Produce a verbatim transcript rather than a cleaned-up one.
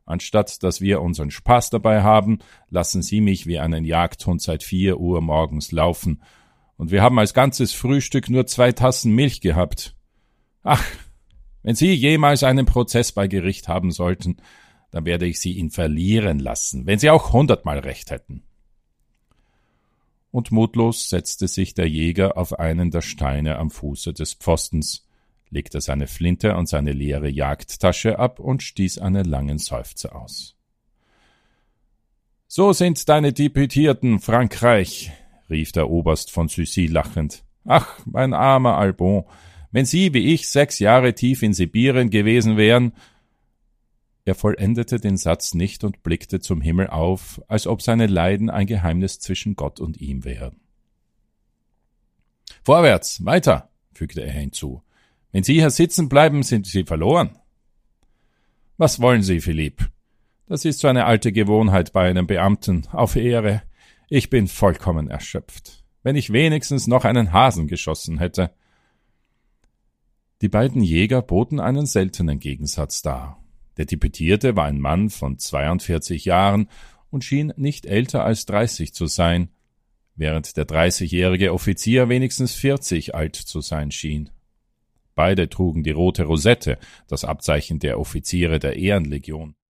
Anstatt dass wir unseren Spaß dabei haben, lassen Sie mich wie einen Jagdhund seit vier Uhr morgens laufen. Und wir haben als ganzes Frühstück nur zwei Tassen Milch gehabt. Ach, wenn Sie jemals einen Prozess bei Gericht haben sollten, dann werde ich Sie ihn verlieren lassen, wenn Sie auch hundertmal recht hätten. Und mutlos setzte sich der Jäger auf einen der Steine am Fuße des Pfostens, legte seine Flinte und seine leere Jagdtasche ab und stieß einen langen Seufzer aus. »So sind deine Deputierten, Frankreich«, rief der Oberst von Sucy lachend. »Ach, mein armer Albon, wenn Sie wie ich sechs Jahre tief in Sibirien gewesen wären.« Er vollendete den Satz nicht und blickte zum Himmel auf, als ob seine Leiden ein Geheimnis zwischen Gott und ihm wären. »Vorwärts, weiter«, fügte er hinzu. »Wenn Sie hier sitzen bleiben, sind Sie verloren.« »Was wollen Sie, Philipp? Das ist so eine alte Gewohnheit bei einem Beamten, auf Ehre. Ich bin vollkommen erschöpft. Wenn ich wenigstens noch einen Hasen geschossen hätte.« Die beiden Jäger boten einen seltenen Gegensatz dar. Der Deputierte war ein Mann von zweiundvierzig Jahren und schien nicht älter als dreißig zu sein, während der dreißigjährige Offizier wenigstens vierzig alt zu sein schien. Beide trugen die rote Rosette, das Abzeichen der Offiziere der Ehrenlegion.